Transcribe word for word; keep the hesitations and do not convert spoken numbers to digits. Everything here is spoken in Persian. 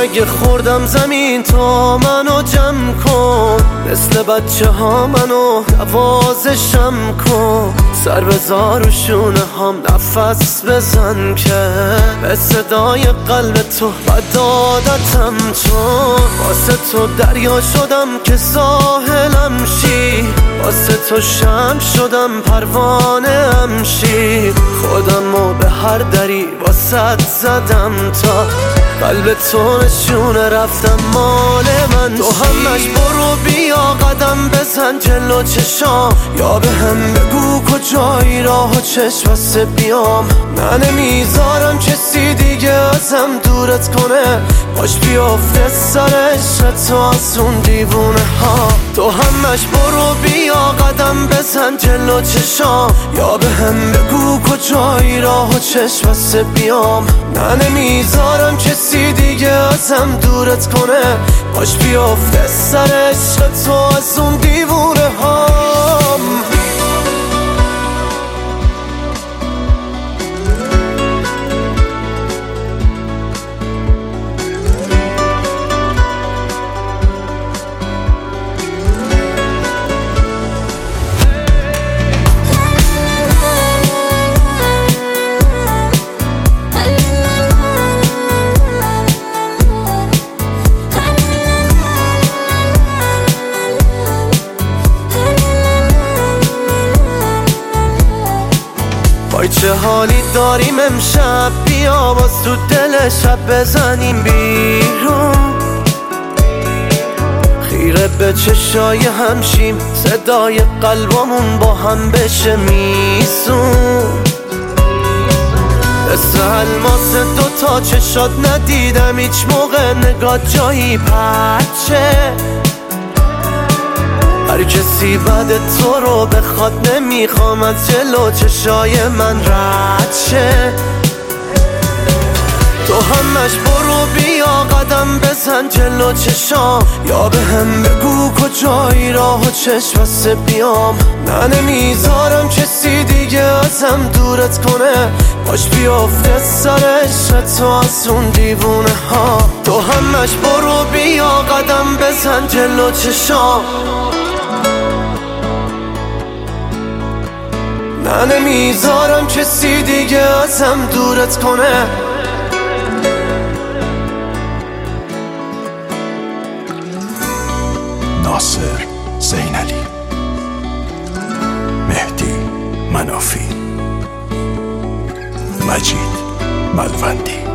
اگه خوردم زمین تو منو جمع کن، مثل بچه ها منو نوازشم کن، سر بذار و شونه هم نفس بزن که به صدای قلب تو بد عادتم، چون واسه تو دریا شدم که ساحلم شی، واسه تو شمع شدم پروانه ام شی، خودمو به هر دری واسه زدم تا قلب تو نشونه رفتم مال من. تو همش برو بیا قدم بزن جلو چشام، یا به هم بگو کجایی راه و چشم واسه بیام. من نمیذارم کسی دیگه ازم دورت کنه، باش بیافته سر عشق تو از اون دیوونه ها. تو همش برو بیا قدم بزن جلو چشام، یا به هم بگو کجایی راه و چشم واسه بیام. من نمیذارم کسی دیگه ازم دورت کنه، باش بیافته سر عشق تو از اون دیوونه هام. وای چه حالی داریم امشب، بیا باز تو دل شب بزنیم بیرون، خیره به چشای همشیم، صدای قلبمون با هم بشه میزون. مثل الماس دوتا چشات ندیدم هیچ موقع نگاه جایی پرچه، هر کسی بعد تو رو بخواد نمیخوام از جلو چشای من رد شه. تو همش برو بیا قدم بزن جلو چشام، یا به هم بگو کجایی راه و چشم واسه بیام. من نمیذارم کسی دیگه ازم دورت کنه، باش بیافته سر عشق تو از اون دیوونه ها. تو همش برو بیا قدم بزن جلو چشام، من نمیذارم کسی دیگه ازم دورت کنه. ناصر زینالی، مهدی منافی، مجید ملوندی.